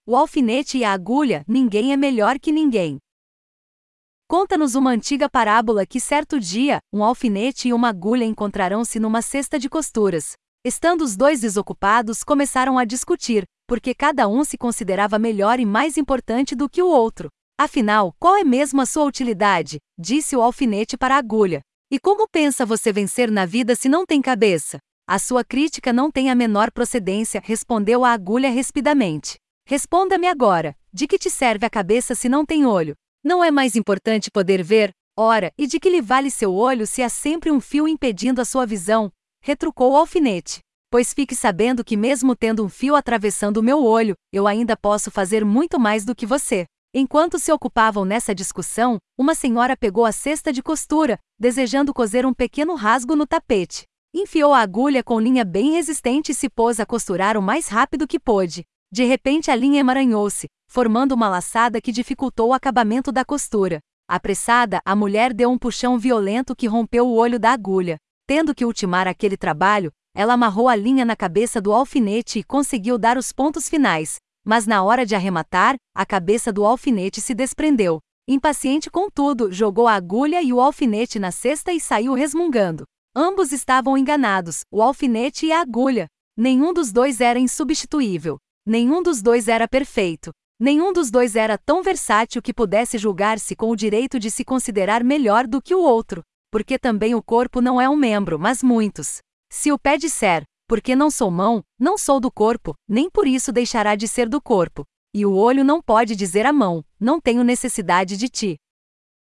O alfinete e a agulha, ninguém é melhor que ninguém. Conta-nos uma antiga parábola que certo dia, um alfinete e uma agulha encontraram-se numa cesta de costuras. Estando os dois desocupados, começaram a discutir, porque cada um se considerava melhor e mais importante do que o outro. Afinal, qual é mesmo a sua utilidade? Disse o alfinete para a agulha. E como pensa você vencer na vida se não tem cabeça? A sua crítica não tem a menor procedência, respondeu a agulha rispidamente. Responda-me agora, de que te serve a cabeça se não tem olho? Não é mais importante poder ver? Ora, e de que lhe vale seu olho se há sempre um fio impedindo a sua visão? Retrucou o alfinete. Pois fique sabendo que mesmo tendo um fio atravessando o meu olho, eu ainda posso fazer muito mais do que você. Enquanto se ocupavam nessa discussão, uma senhora pegou a cesta de costura, desejando coser um pequeno rasgo no tapete. Enfiou a agulha com linha bem resistente e se pôs a costurar o mais rápido que pôde. De repente a linha emaranhou-se, formando uma laçada que dificultou o acabamento da costura. Apressada, a mulher deu um puxão violento que rompeu o olho da agulha. Tendo que ultimar aquele trabalho, ela amarrou a linha na cabeça do alfinete e conseguiu dar os pontos finais. Mas na hora de arrematar, a cabeça do alfinete se desprendeu. Impaciente contudo, jogou a agulha e o alfinete na cesta e saiu resmungando. Ambos estavam enganados, o alfinete e a agulha. Nenhum dos dois era insubstituível. Nenhum dos dois era perfeito. Nenhum dos dois era tão versátil que pudesse julgar-se com o direito de se considerar melhor do que o outro. Porque também o corpo não é um membro, mas muitos. Se o pé disser, porque não sou mão, não sou do corpo, nem por isso deixará de ser do corpo. E o olho não pode dizer à mão, não tenho necessidade de ti.